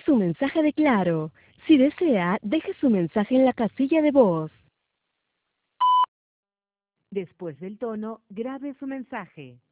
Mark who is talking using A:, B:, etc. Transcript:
A: su mensaje de Claro. Si desea, deje su mensaje en la casilla de voz. Después del tono, grabe su mensaje.